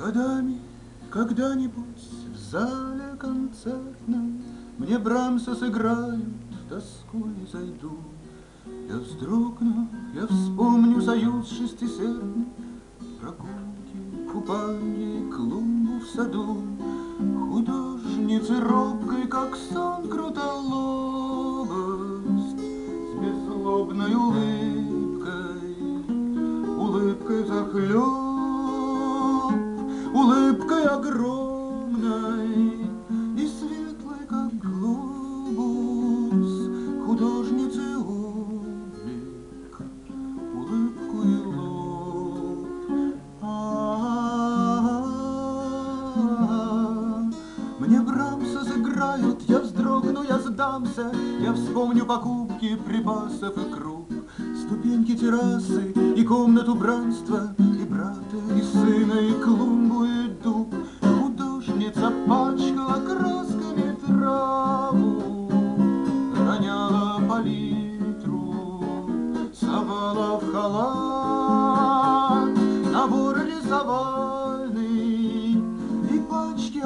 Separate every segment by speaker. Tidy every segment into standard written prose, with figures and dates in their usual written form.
Speaker 1: годами когда-нибудь в зале концертном мне Брамса сыграют, тоской зайду. Я вздрогну, я вспомню союз шестисердный, прогулки, купанье, клумбу в саду, художницы робкой, как сон крутолобость, с беззлобной улыбкой захлеб, улыбкой огромной и светлой, как глобус, художницы облик, улыбку и лоб. Мне Брамса сыграют, я вздрогну, я сдамся, я вспомню покупки припасов и круп, ступеньки террасы и комнату бранства, и брата, и сына, и клумбу, и дуб. Художница пачкала красками траву, роняла палитру, совала в халат набор рисовальный и пачки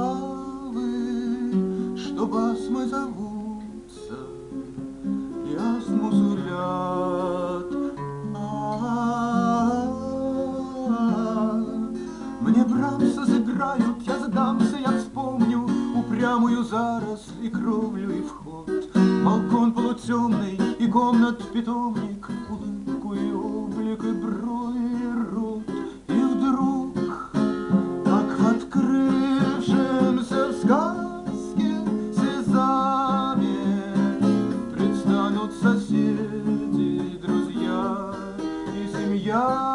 Speaker 1: отравы, что басмой зовутся и астму сулят. Мне Брамса сыграют, я сдамся, я вспомню упрямую заросль и кровлю, и вход, балкон полутемный и комнат питомник, улыбку и облик, и брови, и рот. И вдруг, как в открывшемся сказке Сезаме, предстанут соседи, друзья и семья.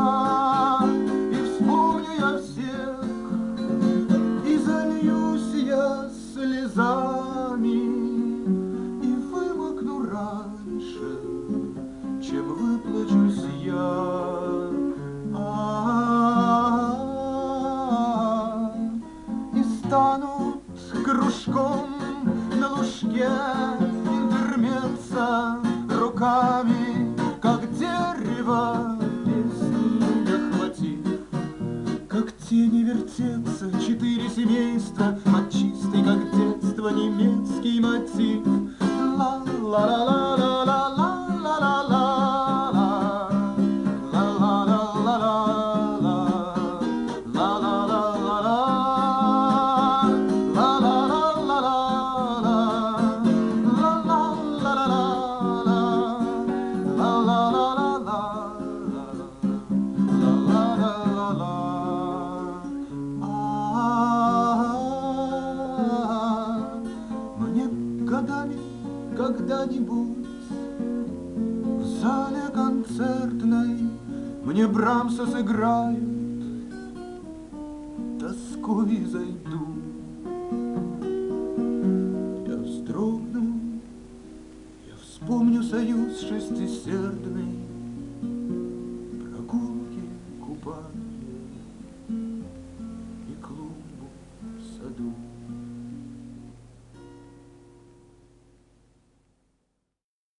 Speaker 1: И вымокну раньше, чем выплачусь я. И станут кружком на лужке интермеца руками, как дерево, песни охватив, как тени вертеться четыре семейства от чистой, как детство, немецкий мотив. Годами когда-нибудь в зале концертной мне Брамса сыграют, тоской зайду. Я вздрогну, я вспомню союз шестисердный,